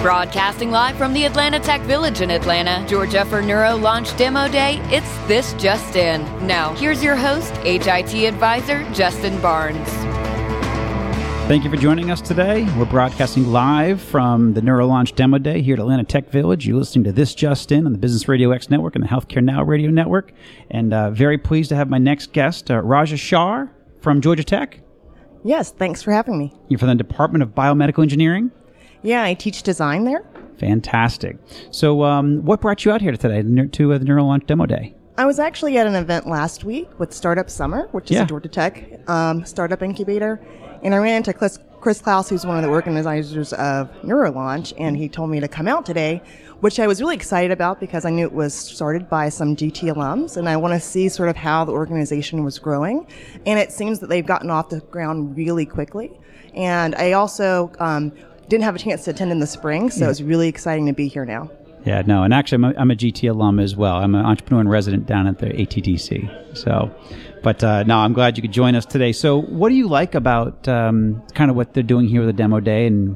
Broadcasting live from the Atlanta Tech Village in Atlanta, Georgia for Neuro Launch Demo Day, it's This Just In. Now, here's your host, HIT Advisor Justin Barnes. Thank you for joining us today. We're broadcasting live from the Neuro Launch Demo Day here at Atlanta Tech Village. You're listening to This Just In on the Business Radio X Network and the Healthcare Now Radio Network. And very pleased to have my next guest, Raja Shah from Georgia Tech. Yes, thanks for having me. You're from the Department of Biomedical Engineering? Yeah, I teach design there. Fantastic. So what brought you out here today to the Neuro Launch Demo Day? I was actually at an event last week with Startup Summer, which is a Georgia Tech startup incubator. And I ran into Chris Klaus, who's one of the organizers of Neuro Launch, and he told me to come out today, which I was really excited about because I knew it was started by some GT alums, and I want to see sort of how the organization was growing. And it seems that they've gotten off the ground really quickly. And I also didn't have a chance to attend in the spring, so it's really exciting to be here now. Yeah, no, and actually I'm a GT alum as well. I'm an entrepreneur in resident down at the ATDC. So, but no, I'm glad you could join us today. So what do you like about kind of what they're doing here with the demo day? And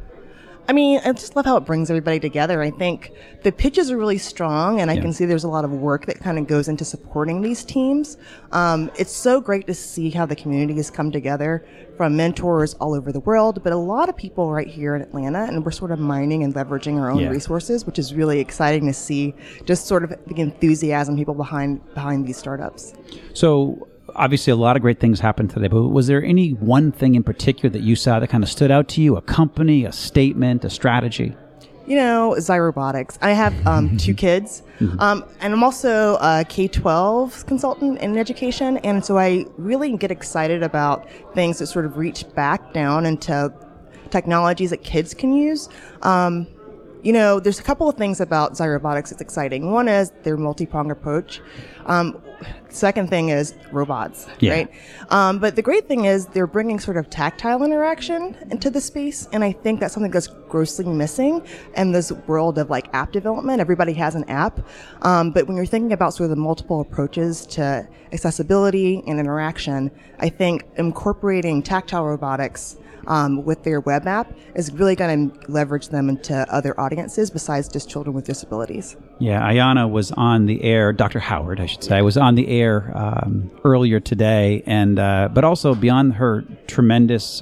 I mean, I just love how it brings everybody together. I think the pitches are really strong, and I can see there's a lot of work that kind of goes into supporting these teams. It's so great to see how the community has come together from mentors all over the world, but a lot of people right here in Atlanta, and we're sort of mining and leveraging our own resources, which is really exciting to see just sort of the enthusiasm people behind these startups. So obviously, a lot of great things happened today, but was there any one thing in particular that you saw that kind of stood out to you? A company, a statement, a strategy? You know, Zyrobotics. I have 2 kids, and I'm also a K-12 consultant in education, and so I really get excited about things that sort of reach back down into technologies that kids can use. You know, there's a couple of things about Zyrobotics that's exciting. One is their multi-pronged approach. Second thing is robots, right? But the great thing is they're bringing sort of tactile interaction into the space, and I think that's something that's grossly missing in this world of like app development. Everybody has an app, but when you're thinking about sort of the multiple approaches to accessibility and interaction, I think incorporating tactile robotics with their web app is really going to leverage them into other audiences besides just children with disabilities. Yeah, Ayana was on the air, Dr. Howard, I should say, was on the air earlier today, and but also beyond her tremendous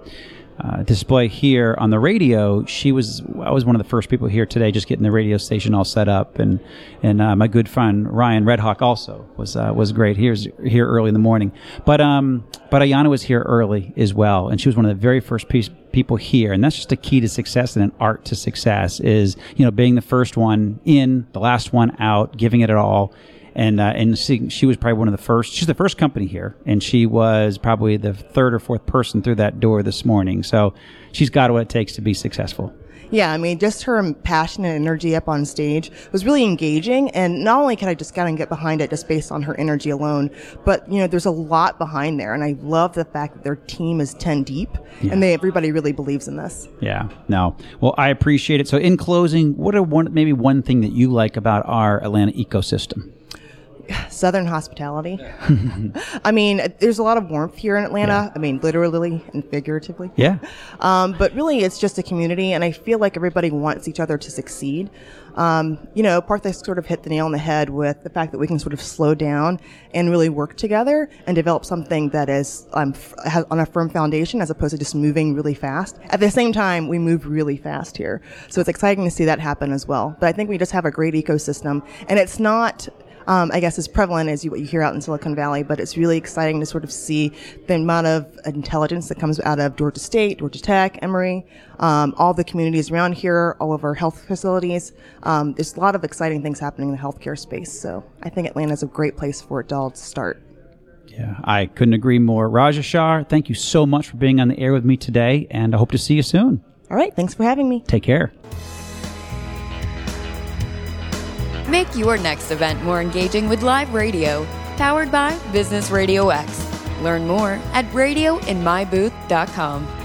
display here on the radio, I was one of the first people here today just getting the radio station all set up, and my good friend Ryan Redhawk also was great here early in the morning. But Ayana was here early as well, and she was one of the very first people here, and that's just a key to success and an art to success is, you know, being the first one in, the last one out, giving it all. And she was probably one of the first. She's the first company here, and she was probably the third or fourth person through that door this morning. So she's got what it takes to be successful. Yeah, I mean, just her passion and energy up on stage was really engaging. And not only can I just kind of get behind it just based on her energy alone, but, you know, there's a lot behind there. And I love the fact that their team is 10 deep, and everybody really believes in this. Yeah, no. Well, I appreciate it. So in closing, what are maybe one thing that you like about our Atlanta ecosystem? Southern hospitality. I mean, there's a lot of warmth here in Atlanta. I mean, literally and figuratively. Yeah. But really, it's just a community, and I feel like everybody wants each other to succeed. You know, Partha sort of hit the nail on the head with the fact that we can sort of slow down and really work together and develop something that is has on a firm foundation as opposed to just moving really fast. At the same time, we move really fast here. So it's exciting to see that happen as well. But I think we just have a great ecosystem, and it's not I guess as prevalent as what you hear out in Silicon Valley, but it's really exciting to sort of see the amount of intelligence that comes out of Georgia State, Georgia Tech, Emory, all the communities around here, all of our health facilities. There's a lot of exciting things happening in the healthcare space, so I think Atlanta is a great place for it all to start. Yeah, I couldn't agree more. Raja Shah, thank you so much for being on the air with me today, and I hope to see you soon. All right, thanks for having me. Take care. Make your next event more engaging with live radio, powered by Business Radio X. Learn more at radioinmybooth.com.